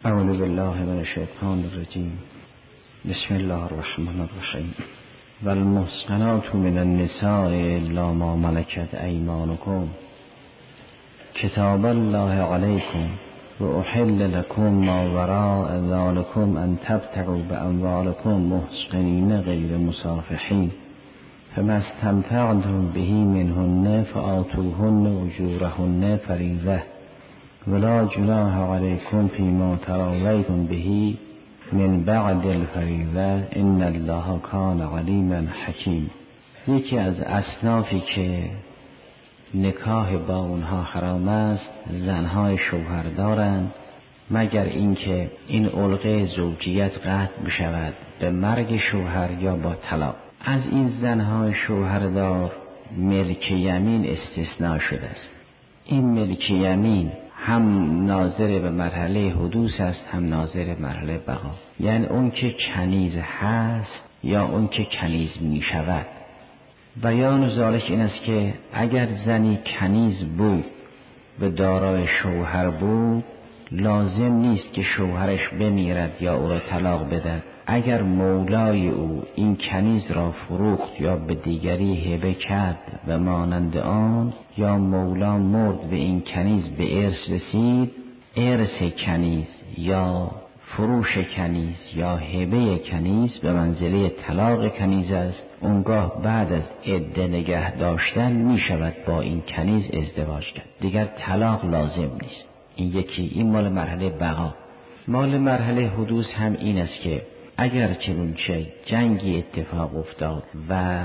اعوذ بالله من الشیطان الرجیم. بسم الله الرحمن الرحیم. والمحصنات من النساء الا ما ملکت ایمانکم کتاب الله علیکم و احل لکم ما وراء ذلکم ان تبتغوا باموالکم محصنین غیر مسافحین فما استمتعتم به منهن فآتوهن اجورهن فریضة ولا جناح علیکم فیما تراضیتم به من بعد الفریضه ان الله کان علیما حکیم. یکی از اصنافی که نکاح با اونها حرام است زنهای شوهر دارند مگر اینکه این علقه زوجیت قطع بشود به مرگ شوهر یا با طلاق. از این زنهای شوهردار ملک یمین استثناء شده است. این ملک یمین هم ناظر به مرحله حدوث است هم ناظر به مرحله بقا، یعنی اون که کنیز هست یا اون که کنیز می شود. بیان ذالک این است که اگر زنی کنیز بود و دارای شوهر بود لازم نیست که شوهرش بمیرد یا او را طلاق بدهد. اگر مولای او این کنیز را فروخت یا به دیگری هبه کرد و مانند آن، یا مولا مرد و این کنیز به ارث رسید، ارث کنیز یا فروش کنیز یا هبه کنیز به منزله طلاق کنیز است. اونگاه بعد از عده نگه داشتن می شود با این کنیز ازدواج کرد، دیگر طلاق لازم نیست. این یکی، این مال مرحله بقا. مال مرحله حدوث هم این است که اگر چنانچه جنگی اتفاق افتاد و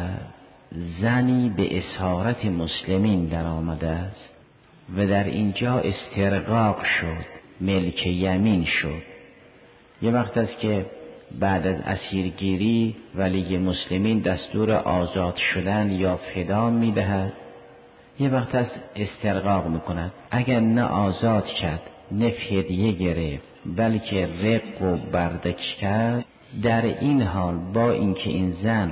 زنی به اسارت مسلمین در آمده است و در اینجا استرقاق شد، ملک یمین شد، یه وقت است که بعد از اسیرگیری ولی مسلمین دستور آزاد شدن یا فدا میدهد، یه وقت است استرقاق میکند. اگر نه آزاد کرد نه فدیه گرفت بلکه رق و بردک کرد، در این حال با اینکه این زن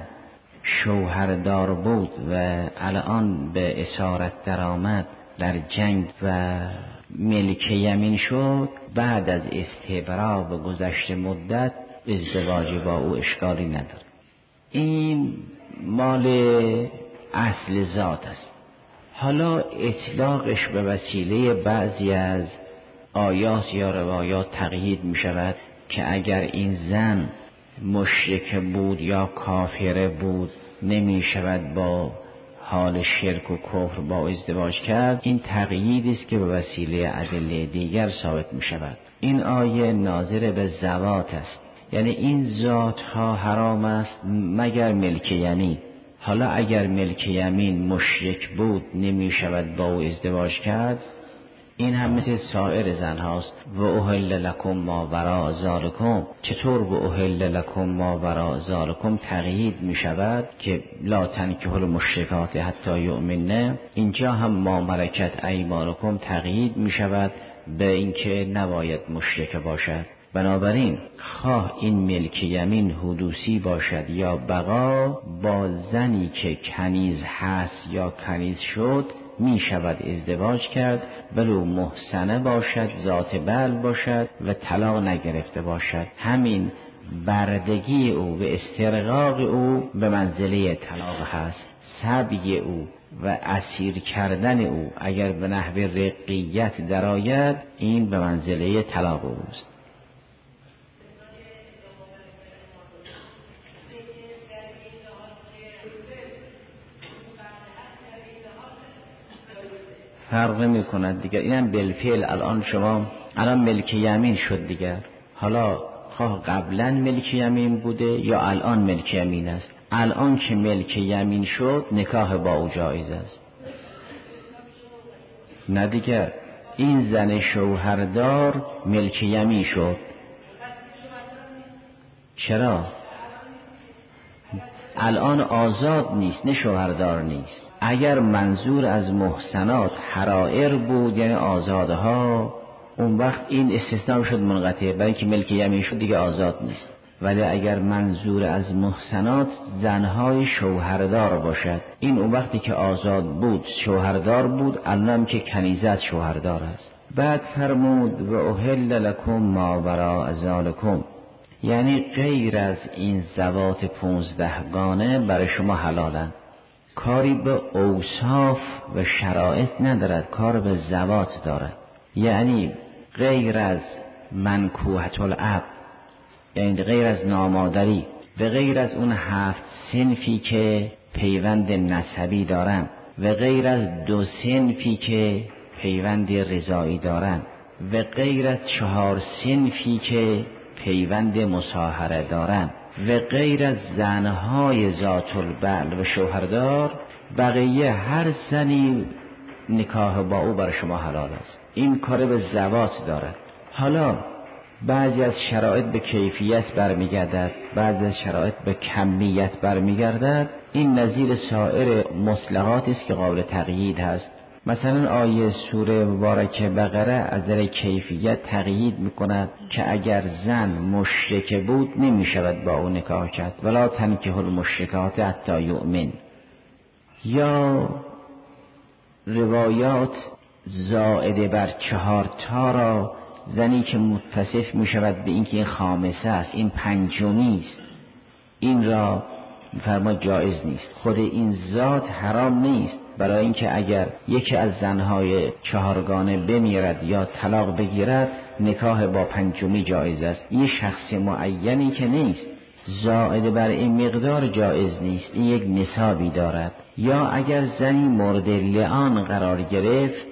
شوهردار بود و الان به اسارت درآمد در جنگ و ملک یمین شد، بعد از استبرا و گذشت مدت ازدواج با او اشکالی نداره. این مال اصل ذات است. حالا اطلاقش به وسیله بعضی از آیات یا روایات تقیید می شود که اگر این زن مشرک بود یا کافره بود نمی شود با حال شرک و کفر با ازدواج کرد. این تقییدی است که به وسیله ادله دیگر ثابت می شود. این آیه ناظر به زوات است، یعنی این ذات ها حرام است مگر ملک یمین. حالا اگر ملک یمین مشرک بود نمی شود با او ازدواج کرد، این هم مثل سایر زن هاست. و احل لکم ما وراء ذالکم. چطور و احل لکم ما وراء ذالکم تقیید می شود که لا تنکحوا المشرکات حتی یؤمنن؟ اینجا هم ما ملکت ایمانکم تقیید می شود به اینکه نباید مشرک باشد. بنابراین خواه این ملک یمین حدوثی باشد یا بقا، با زنی که کنیز هست یا کنیز شد می شود ازدواج کرد، ولو محصنه باشد، ذات بعل باشد و طلاق نگرفته باشد. همین بردگی او و استرقاق او به منزله طلاق هست. سبی او و اسیر کردن او اگر به نحو رقیت درآید، این به منزله طلاق اوست. فرق می کند دیگر. اینم بالفعل الان شما الان ملک یمین شد دیگر. حالا خواه قبلا ملک یمین بوده یا الان ملک یمین است. الان که ملک یمین شد نکاح با او جایز است. نه دیگر، این زن شوهردار ملک یمین شد. چرا؟ الان آزاد نیست، نه شوهردار نیست. اگر منظور از محسنات حرائر بود یعنی آزادها، اون وقت این استثناء شد منقطع، برای که ملک یمین شد دیگه آزاد نیست. ولی اگر منظور از محسنات زنهای شوهردار باشد، این اون وقتی که آزاد بود شوهردار بود، الان که کنیزت شوهردار است. بعد فرمود و احل لکم ما وراء ذالکم، یعنی غیر از این ذوات 15 گانه برای شما حلالند. کاری به اوصاف و شرایط ندارد، کار به ذوات دارد. یعنی غیر از منکوحة الاب، یعنی غیر از نامادری و غیر از اون 7 صنفی که پیوند نسبی دارن و غیر از 2 صنفی که پیوند رضایی دارن و غیر از 4 صنفی که پیوند مصاهره دارن و غیر از زنهای ذات البعل و شوهردار، بقیه هر زنی نکاح با او بر شما حلال است. این کار به ذوات دارد. حالا بعضی از شرایط به کیفیت برمیگردد، بعضی از شرایط به کمیت برمیگردد. این نظیر سایر مطلقات است که قابل تقیید هست. مثلا آیه سوره مبارکه بقره از نظر کیفیت تقیید میکند که اگر زن مشرک بود نمیشود با او نکاح کرد، ولا تنکحوا المشرکات حتی یؤمن. یا روایات زائده بر 4 تا را زنی که متصف می شود به اینکه این خامسه است، این پنجمی است، این را فرما جایز نیست. خود این ذات حرام نیست، برای اینکه اگر یکی از زنهای 4 گانه بمیرد یا طلاق بگیرد، نکاح با پنجمی جایز است. این شخص معینی که نیست، زائد بر این مقدار جایز نیست، این یک نصابی دارد. یا اگر زنی مورد لعان قرار گرفت،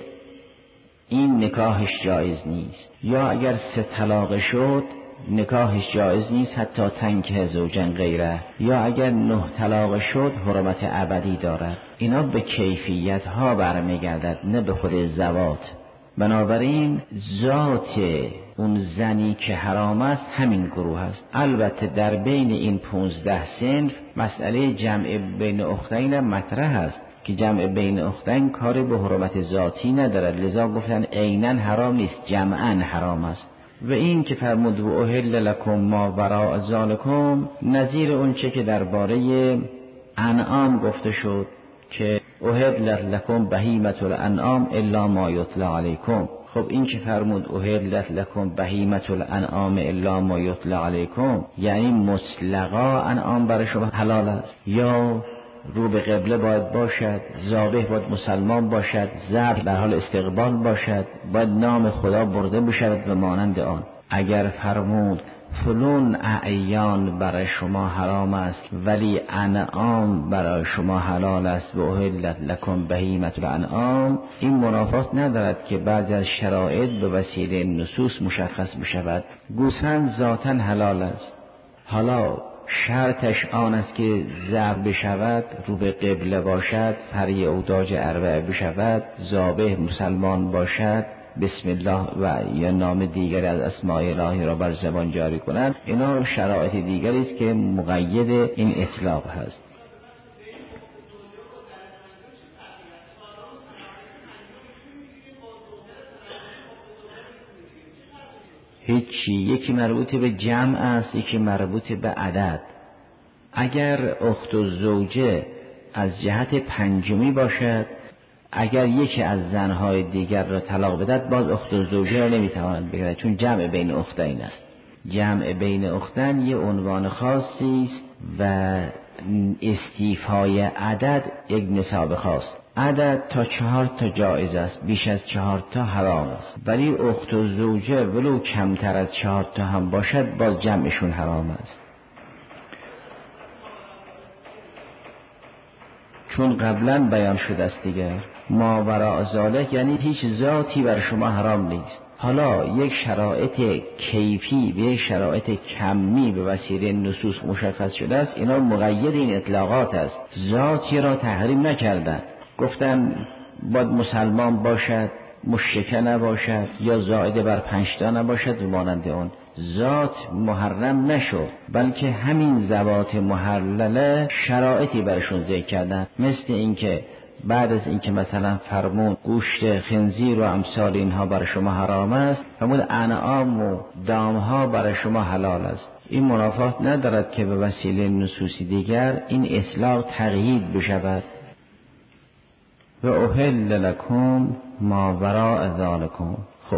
این نکاحش جایز نیست. یا اگر 3 طلاق شد، نکاحش جایز نیست حتی تنکح زوجا غیره. یا اگر 9 طلاق شد، حرمت ابدی دارد. اینا به کیفیت ها برمیگردد، نه به خود ذوات. بنابراین ذات اون زنی که حرام است همین گروه است. البته در بین این 15 صنف مسئله جمع بین اختین مطرح است که جمع بین اختین کاری به حرمت ذاتی ندارد، لذا گفتن عیناً حرام نیست، جمعاً حرام است. و این که فرمود و احل لکم ما وراء ذالکم، نظیر اون چه که درباره انعام گفته شد که احل لکم بهیمة الانعام الا ما یتلی علیکم. خب این که فرمود احلت لکم بهیمة الانعام الا ما یتلی علیکم، یعنی مطلقا انعام برای شما حلال است، یا رو به قبله باید باشد، ذابح باید مسلمان باشد، ذبح در حال استقبال باشد، باید نام خدا برده بشود و مانند آن. اگر فرمود فلون اعیان برای شما حرام است ولی انعام برای شما حلال است و احلت لکم بهیمة الانعام، این منافات ندارد که بعضی از شرایط به وسیله نصوص مشخص بشود. گوسفند ذاتاً حلال است، حالا شرطش آن است که ذبح بشود، رو به قبله باشد، فری اوداج اربعه بشود، ذابح مسلمان باشد، بسم الله و یا نام دیگری از اسماء الهی را بر زبان جاری کنند. اینا شرایط دیگری است که مقید این اطلاق هست. هیچی، یکی مربوط به جمع است، یکی مربوط به عدد. اگر اخت و زوجه از جهت پنجمی باشد، اگر یکی از زنهای دیگر را طلاق بدهد، باز اخت و زوجه را نمیتواند بگیرد، چون جمع بین اختین است. جمع بین اختین یه عنوان خاصی است و استیفای عدد یک نصاب خاص. عدد تا 4 تا جایز است، بیش از 4 تا حرام است، ولی اخت و زوجه ولو کمتر از 4 تا هم باشد باز جمعشون حرام است. چون قبلا بیان شده است دیگر، ما وراء ذالک یعنی هیچ ذاتی بر شما حرام نیست. حالا یک شرایط کیفی و یک شرایط کمی به وسیله نصوص مشخص شده است، اینا مقید این اطلاقات است. ذاتی را تحریم نکردند، گفتن باید مسلمان باشد، مشرک نباشد، یا زائده بر 5 تا نباشد و مانند آن. ذات محرم نشد، بلکه همین ذوات محلله شرایطی برشون ذکر کردن، مثل اینکه بعد از اینکه مثلا فرمود گوشت خنزیر و امثال اینها برای شما حرام است، فرمود انعام و دامها برای شما حلال است. این منافات ندارد که به وسیله نصوصی دیگر این اطلاق تقیید بشود. و احل لکم ما وراء ذالکم. خب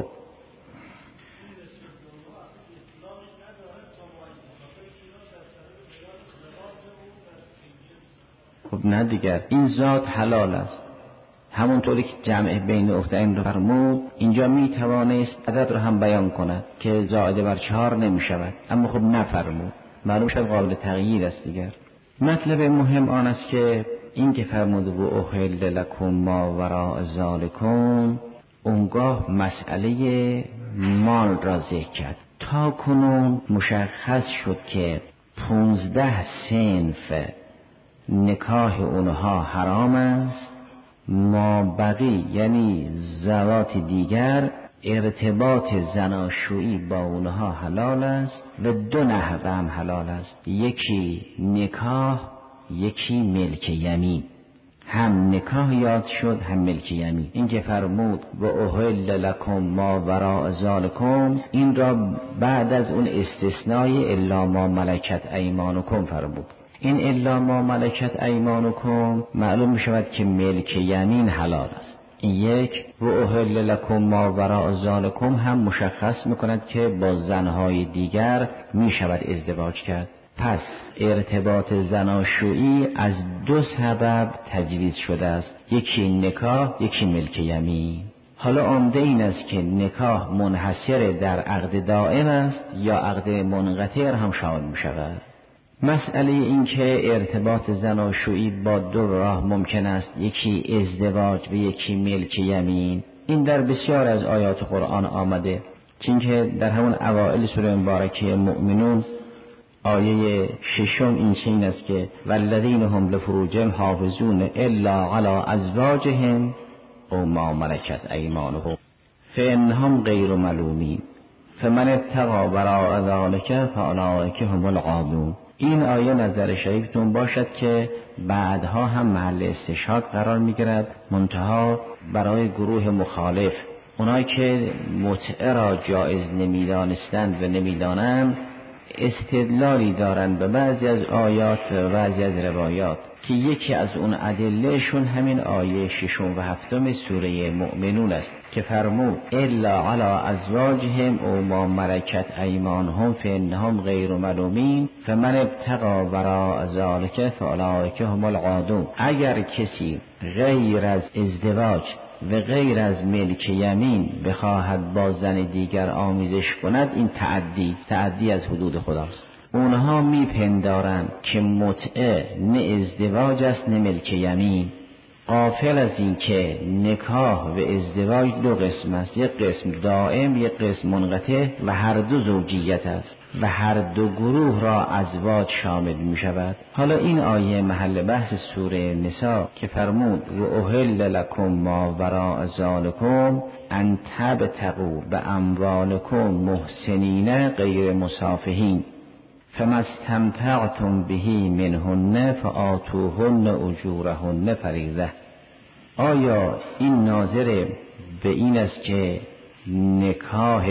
خب نه دیگر، این ذات حلال است. همونطوری که جمع بین اختین رو فرمود، اینجا می توانست عدد رو هم بیان کند که زائد بر 4 نمی شود، اما خب نفرمود، معلوم شد قابل تغییر است دیگر. مطلب مهم آن است که این که فرمود و احل لکم ما وراء ذالکم، اونگاه مسئله مال را ذکر کرد. تا کنون مشخص شد که 15 صنف نکاح اونها حرام است، ما بقی یعنی ذوات دیگر ارتباط زناشویی با اونها حلال است و 2 نحو هم حلال است، یکی نکاح، یکی ملک یمین. هم نکاح یاد شد هم ملک یمین. این که فرمود و احل لکم ما وراء ذالکم، این را بعد از اون استثنای الا ما ملکت ایمانکم فرمود. این الا ما ملکت ایمانکم معلوم می شود که ملک یمین حلال است. این یک. و احل لکم ما وراء ذالکم هم مشخص می کند که با زنهای دیگر می شود ازدواج کرد. پس ارتباط زناشویی از 2 سبب تجویز شده است، یکی نکاح، یکی ملک یمین. حالا عمده این است که نکاح منحصر در عقد دائم است یا عقد منقطع هم شامل می شود. مسئله این که ارتباط زناشویی با 2 راه ممکن است، یکی ازدواج و یکی ملک یمین، این در بسیار از آیات قرآن آمده، چون که در همون اوائل سوره مبارکه مؤمنون آیه 6 این چنین است که والذین هم لفروجهم حافظون الا علی ازواجهم او ما ملکت ایمانهم فانهم غیر ملومین فمن ابتغى وراء ذلك فاولئک هم العادون. این آیه نظر شریفتون باشد که بعدها هم محل استشهاد قرار میگیرد، منتها برای گروه مخالف، اونایی که متعه را جایز نمیدانستند و نمیدانند، استدلالی دارند به بعضی از آیات و بعضی از روایات که یکی از اون ادلهشون همین آیه 6 و 7 سوره مؤمنون است که فرمود الا علی ازواجهم او ما ملکت ایمانهم فانهم غیر ملومین فمن ابتغى وراء ذلك فاولئک هم العادون. اگر کسی غیر از ازدواج و غیر از ملک یمین بخواهد با زن دیگر آمیزش کند، این تعدی از حدود خداست. اونها میپندارند که متعه نه ازدواج است نه ملک یمین، غافل از این که نکاح و ازدواج 2 قسم است، یک قسم دائم، یک قسم منقطع و هر 2 زوجیت است و هر 2 گروه را ازواج شامل می شود. حالا این آیه محل بحث سوره نساء که فرمود و احل لکم ما وراء ذالکم ان تبتغوا باموالکم محسنین غیر مسافحین فما استمتعتم به منهن فآتوهن اجورهن فریضه. آیا این ناظر به این است که نکاح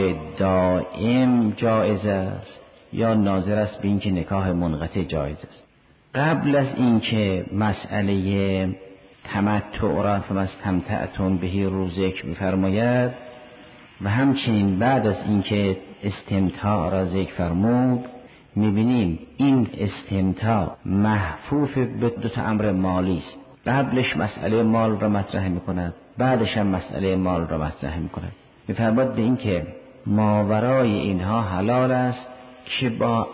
دائم جایز است یا ناظر است به این که نکاح منقطع جایز است؟ قبل از این که مسئله تمتع را فما استمتعتم به رو ذکر بفرماید و همچنین بعد از این که استمتاع را ذکر فرمود، میبینیم این استمتاع محفوف به 2 امر مالی است. قبلش مسئله مال را مطرح میکند، بعدش هم مسئله مال را مطرح میکند. میفرماید به این که ماورای اینها حلال است که با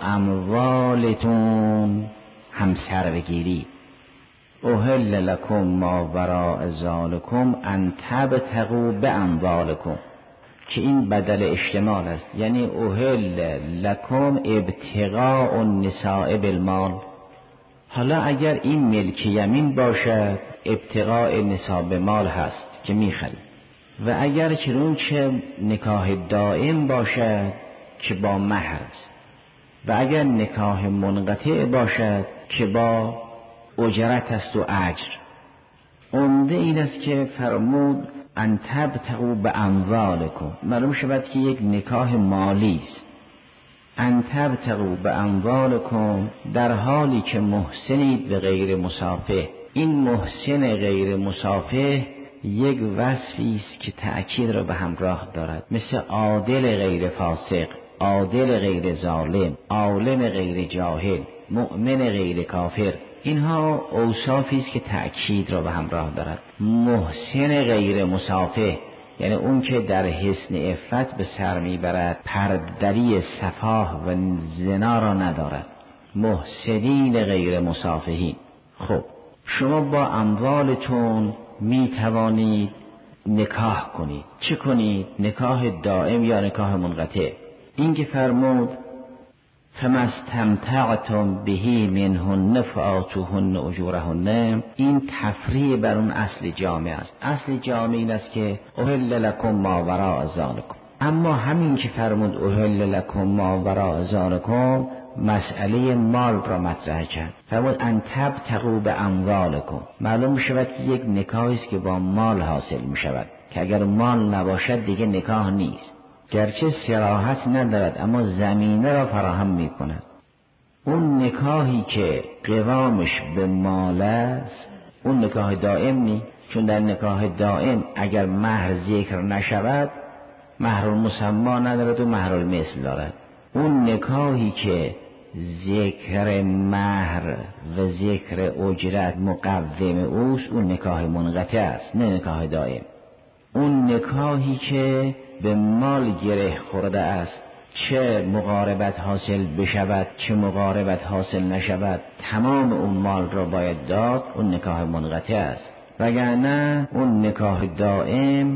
اموالتون همسر بگیری. احل لکم ما وراء ذالکم ان تبتغوا باموالکم، که این بدل اشتمال است، یعنی احل لکم ابتغاء النساء بالمال. حالا اگر این ملک یمین باشد ابتغاء نساء بالمال هست که میخرید، و اگر چه نکاح دائم باشد که با مهر است، و اگر نکاح منقطع باشد که با اجرت است و اجر. عمده این است که فرمود ان تبتغوا باموالکم، معلوم شود که یک نکاح مالی است. ان تبتغوا باموالکم در حالی که محسنید به غیر مسافح. این محسن غیر مسافح یک وصفی است که تأکید را به همراه دارد، مثل عادل غیر فاسق، عادل غیر ظالم، عالم غیر جاهل، مؤمن غیر کافر. اینها اوصافی است که تأکید را به همراه دارد. محسن غیر مصافح یعنی اون که در حسن عفت به سر میبرد، پردری سفاه و زنا را ندارد. محسنین غیر مصافحین. خب شما با اموالتون میتوانید نکاح کنید. چه کنید؟ نکاح دائم یا نکاح منقطع. این که فرمود فما استمتعتم به منهن فآتوهن اجورهن، این تفریع بر اون اصل جامع است. اصل جامع این است که احل لکم ما وراء ذالکم. اما همین که فرمود احل لکم ما وراء ذالکم مسئله مال را مطرح کرد. فرمود ان تبتغوا باموالکم. معلوم شود که یک نکاحی است که با مال حاصل می شود که اگر مال نباشد دیگه نکاح نیست. گرچه صراحت ندارد اما زمینه را فراهم می کند. اون نکاحی که قوامش به مال است اون نکاح دائم نیست، چون در نکاح دائم اگر مهر ذکر نشود مهر المسمى ندارد و مهر المثل دارد. اون نکاحی که ذکر مهر و ذکر اجرت مقوم اوست اون نکاح منقطع است، نه نکاح دائم. اون نکاحی که به مال گره خورده است، چه مقاربت حاصل بشود چه مقاربت حاصل نشود تمام اون مال را باید داد، اون نکاح منقطع است. وگرنه اون نکاح دائم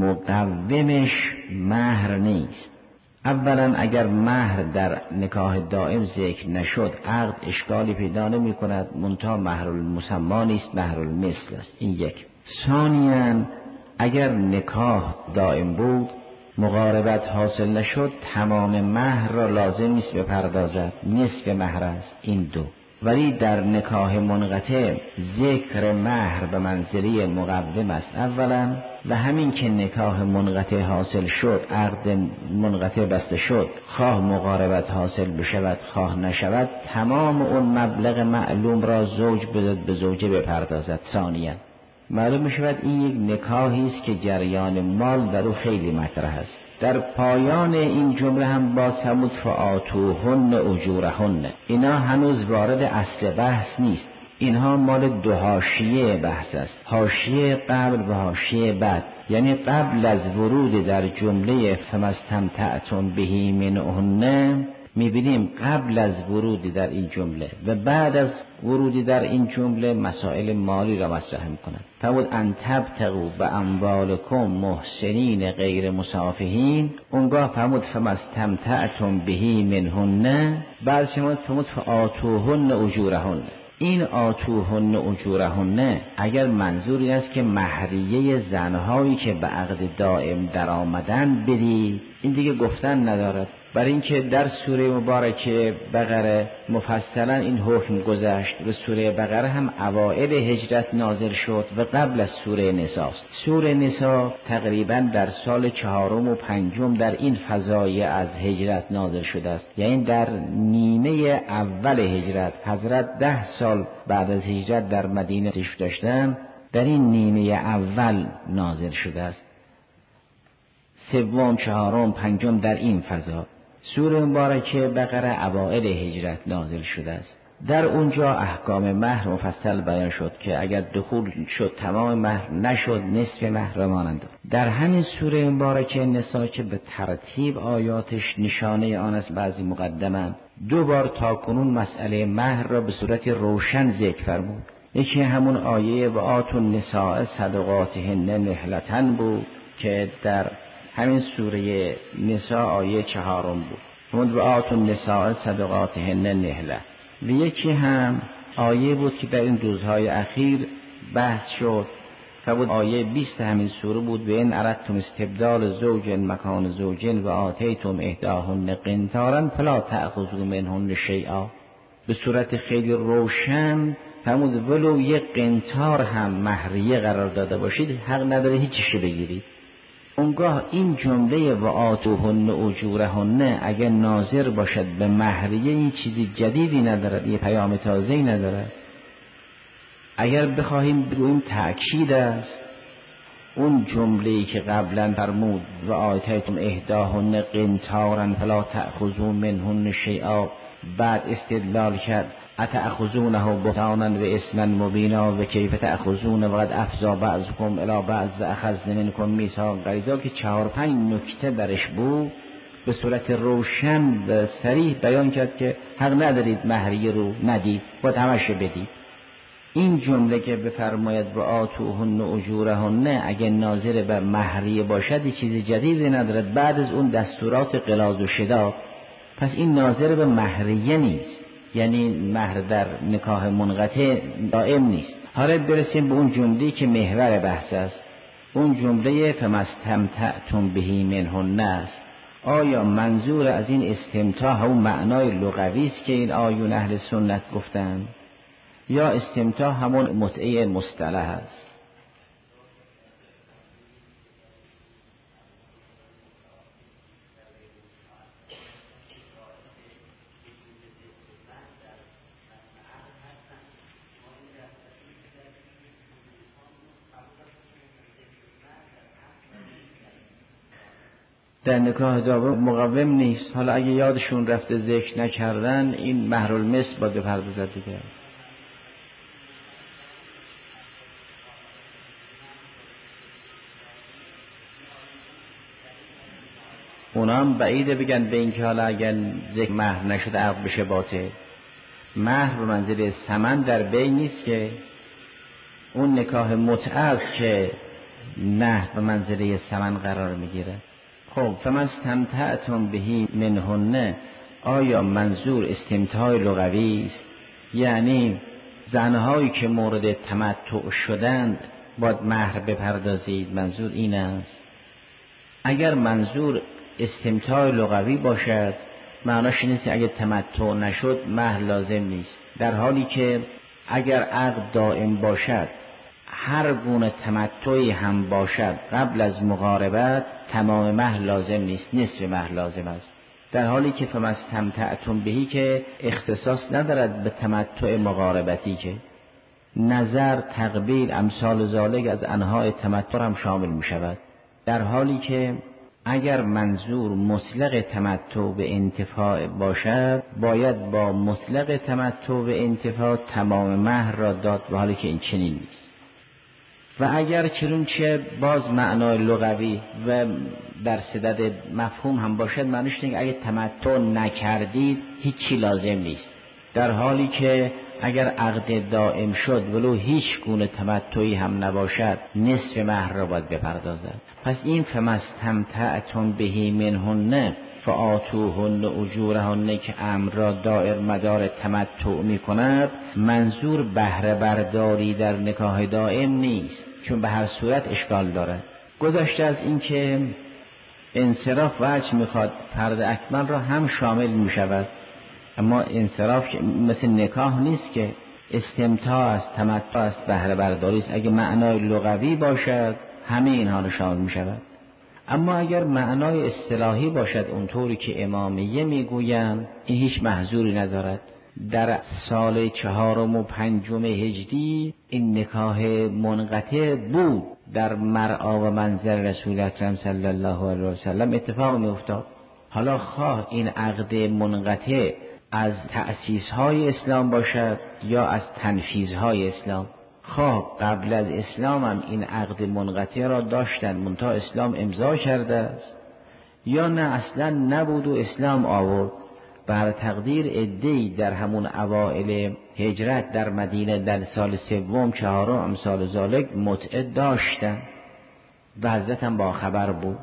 مقومش مهر نیست. اولا اگر مهر در نکاح دائم ذکر نشد عقد اشکالی پیدا نمی کند، منتها مهر المسمى نیست، مهر المثل است. این یک. ثانیاً اگر نکاح دائم بود مقاربت حاصل نشد تمام مهر را لازم نیست بپردازد، نصف مهر است. این دو. ولی در نکاح منقطع ذکر مهر به منزله مقوم است اولا، و همین که نکاح منقطع حاصل شد عقد منقطع بسته شد، خواه مقاربت حاصل بشود خواه نشود تمام اون مبلغ معلوم را زوج به زوجه بپردازد. ثانیاً معلوم می‌شود این یک نکاحی است که جریان مال در او خیلی مطرح است. در پایان این جمله هم باز فرمود فآتوهن اجورهن. اینا هنوز وارد اصل بحث نیست، اینها مال دو حاشیه بحث است، حاشیه قبل و حاشیه بعد. یعنی قبل از ورود در جمله فما استمتعتم به منهن میبینیم قبل از ورودی در این جمله و بعد از ورودی در این جمله مسائل مالی را مطرح میکنند. فرمود ان تبتغوا باموالکم محسنین غیر مصافحین. اونگاه فرمود فما استمتعتم به منهن. بعد فرمود فآتوهن اجورهن. این آتوهن اجورهن اگر منظور این است که مهریه زنهایی که به عقد دائم در آمدن بدید، این دیگه گفتن ندارد. برای اینکه در سوره مبارکه بقره مفصلا این حکم گذشت و سوره بقره هم اوائل هجرت نازل شد و قبل از سوره نساء است. سوره نساء تقریبا در سال 4 و 5 در این فضای از هجرت نازل شده است، یعنی در نیمه اول هجرت. حضرت 10 سال بعد از هجرت در مدینه تشریف داشتن، در این نیمه اول نازل شده است، 3م 4م 5 در این فضا. سوره مبارکه بقره اوائل هجرت نازل شده است. در اونجا احکام مهر مفصل بیان شد که اگر دخول شد تمام مهر، نشد نصف مهر مانند. در همین سوره مبارکه نساء که به ترتیب آیاتش نشانه آن است، بعضی مقدمن 2 بار تاکنون مسئله مهر را به صورت روشن ذکر فرمود. یکی همون آیه و آتوا النساء صدقاتهن نحلة بود که در همین سوره نساء آیه 4 بود. فرمود و آتوا النساء صدقاتهن نحله. و یکی هم آیه بود که در این روزهای اخیر بحث شد، فرمود آیه 20 همین سوره بود و ان اردتم استبدال زوج مکان زوج و آتیتم احداهن قنطارا فلا تأخذوا منهن شیئا. به صورت خیلی روشن فرمود ولو یک قنطار هم مهریه قرار داده باشید حق نداره هیچیشو بگیرید. اونگاه این جمله و آتوهن اجورهن اگر ناظر باشد به مهریه این چیزی جدیدی ندارد، یه پیام تازه‌ای ندارد. اگر بخواهیم بگوییم تأکید است، اون جمله‌ای که قبلا فرمود و آتیتم احداهن قنطارا فلا تأخذوا منهن شیئا، بعد استدلال کرد اتأخذونه بهتانا و اسما مبینا و کیف تأخذون و قد افضا بعضکم الی بعض و اخذنا منکم میثاقا غلیظا که 4-5 نکته درش بود به صورت روشن و صریح بیان کرد که حق ندارید مهریه رو ندید و همشه بدید. این جمله که بفرماید و آتوهن اجورهن اگه ناظر به مهریه باشد چیز جدیدی ندارد بعد از اون دستورات غلاظ و شداد. پس این ناظر به مهریه نیست، یعنی مهر در نکاح منقطع دائم نیست. حالا برسیم به اون جمله‌ای که محور بحث است، اون جمله فمستمتعتم به منهن است. آیا منظور از این استمتاع همون معنای لغوی است که این آیون اهل سنت گفتن، یا استمتاع همون متعه مصطلح است؟ در نکاح دوم مقوم نیست. حالا اگه یادشون رفته ذکر نکردن این مهر المثل باید بپردازد دیگه. اونا هم بعیده بگن به این که حالا اگر ذکر مهر نشده عقد بشه باطل. مهر به منزله ثمن در بین نیست که، اون نکاح متعه است که نه به منزله ثمن قرار میگیره. خب فمستمتعتم به منهن، آیا منظور استمتاع لغوی است؟ یعنی زنهایی که مورد تمتع شدند باید مهر بپردازید، منظور این است؟ اگر منظور استمتاع لغوی باشد معناش این است که اگر تمتع نشد مهر لازم نیست، در حالی که اگر عقد دائم باشد هر گونه تمتعی هم باشد قبل از مقاربت تمام مهر لازم نیست، نصف مهر لازم است. در حالی که فمستمتعتم بهی که اختصاص ندارد به تمتع مقاربتی، که نظر، تقبیل، امثال ذالک از انواع تمتع هم شامل می شود. در حالی که اگر منظور مطلق تمتع به انتفاع باشد باید با مطلق تمتع به انتفاع تمام مهر را داد، و حالی که این چنین نیست. و اگر چنانچه باز معنای لغوی و در صدد مفهوم هم باشد معنیش اینه که اگر تمتع نکردید هیچی لازم نیست، در حالی که اگر عقد دائم شد ولو هیچ گونه تمتعی هم نباشد نصف مهر را باید بپردازد. پس این فمستمتعتم به منهن فآتوهن اجورهن که امر را دائر مدار تمتع می کند، منظور بهره برداری در نکاح دائم نیست، چون به هر صورت اشکال دارد. گذشته از این که انصراف وجه میخواد فرد اکمل را هم شامل می شود، اما انصراف که مثل نکاح نیست که استمتاع است، تمتع است، بهره برداری است. اگه معنای لغوی باشد همه اینها رو شامل می شود. اما اگر معنای اصطلاحی باشد اونطوری که امامیه میگویند این هیچ محظوری ندارد. در سال 4 و 5 هجری این نکاح منقطع بود، در مرعا و منظر رسول اکرم صلی الله علیه و سلم اتفاق می افتاد. حالا خواه این عقد منقطع از تأسیس‌های اسلام باشد یا از تنفیذهای اسلام، خواه قبل از اسلام هم این عقد منقطع را داشتن منتها اسلام امضا کرده است، یا نه اصلا نبود و اسلام آورد، بر تقدیر عده‌ای در همون اوائل هجرت در مدینه در سال 3 و 4 امثال ذالک متعه داشتن و حضرت هم با خبر بود.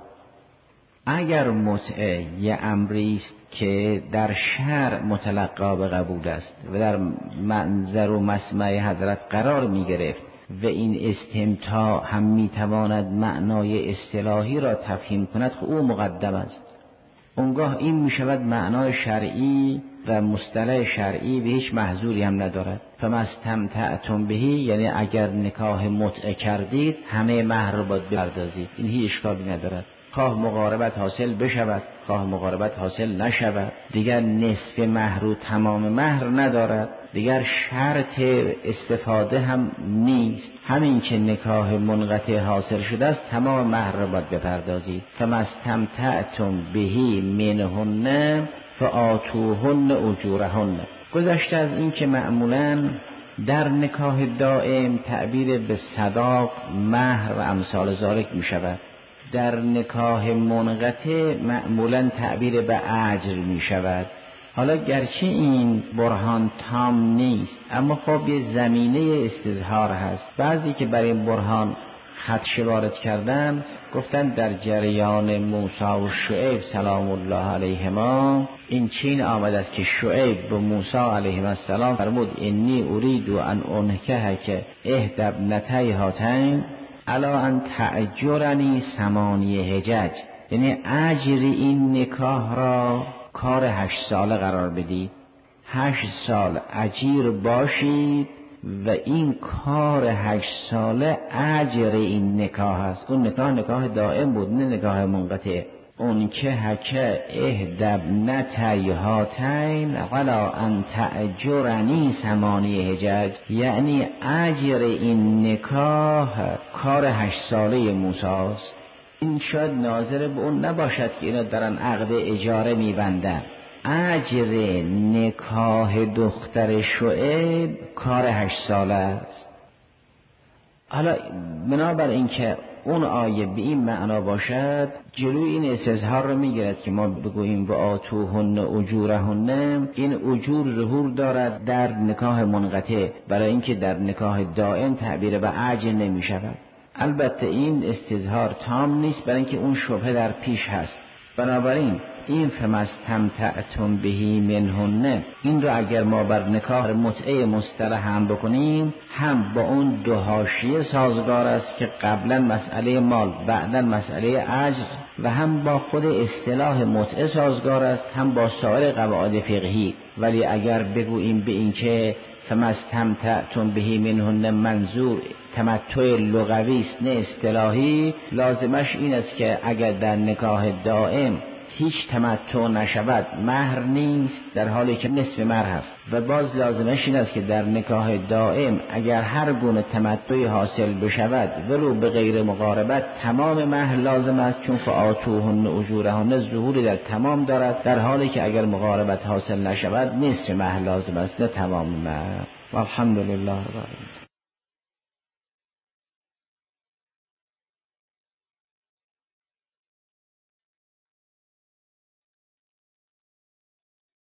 اگر متعه یه امری است که در شرع متلقا به قبول است و در منظر و مسمع حضرت قرار می گرفت و این استمتاع هم می تواند معنای اصطلاحی را تفهیم کند، خب او مقدم است. اونگاه این می شود معنای شرعی و مصطلح شرعی به هیچ محظوری هم ندارد. فمستمتعتم بهی یعنی اگر نکاح متعه کردید همه مهر را باید بپردازید، این هیچ اشکالی ندارد. خواه مقاربت حاصل بشود خواه مقاربت حاصل نشود، دیگر نصف مهر و تمام مهر ندارد، دیگر شرط استفاده هم نیست. همین که نکاح منقطع حاصل شده است تمام مهر را باید بپردازید. فمستمتعتم بهی منهن فآتوهن اجورهن. گذشته از این که معمولاً در نکاح دائم تعبیر به صداق، مهر و امثال ذالک می شود. در نکاح منقطع معمولاً تعبیر به اجر می شود. حالا گرچه این برهان تام نیست، اما خب یه زمینه استظهار هست. بعضی که برای این برهان خدشه وارد کردن گفتن در جریان موسی و شعیب سلام الله علیهما این چین آمد است که شعیب به موسی علیه السلام فرمود انی ارید ان انکحک احدی ابنتی هاتین علی ان تأجرنی 8 حجج، یعنی اجر این نکاح را کار 8 ساله قرار بدید، 8 سال اجیر باشید و این کار 8 ساله اجر این نکاح است. اون نکاح دائم بود، نه نکاح منقطع. اون که حکه احدی ابنتی هاتین علی ان تأجرنی 8 حجج، یعنی اجر این نکاح کار 8 ساله موسی است. این شاید ناظر به اون نباشد که اینا دارن عقد اجاره میبندن. اجر نکاح دختر شعیب کار 8 ساله است. حالا بنابر این که اون آیه به این معنا باشد، جلوی این استظهار رو میگیرد که ما بگوییم و آتوهن اجورهن، این اجور ظهور دارد در نکاح منقطع، برای اینکه در نکاح دائم تعبیر به اجر نمی شود. البته این استظهار تام نیست، برای اینکه اون شبهه در پیش هست. بنابراین این فمستمتعتم بهی منهن، این رو اگر ما بر نکاح متعه مصطلح هم بکنیم، هم با اون 2 حاشیه سازگار است که قبلا مسئله مال، بعدا مسئله اجر، و هم با خود اصطلاح متعه سازگار است، هم با سایر قواعد فقهی. ولی اگر بگوییم به این که فمستمتعتم بهی منهن منظور تمتع لغوی است نه اصطلاحی، لازمش این است که اگر در نکاح دائم هیچ تمتع نشود، مهر نیست، در حالی که نصف مهر هست، و باز لازمش این است که در نکاح دائم اگر هر گونه تمتعی حاصل بشود ولو به غیر مقاربت، تمام مهر لازم است، چون فآتوهن اجورهن ظهوری در تمام دارد، در حالی که اگر مقاربت حاصل نشود نصف مهر لازم است نه تمام مهر. والحمدلله رب العالمین.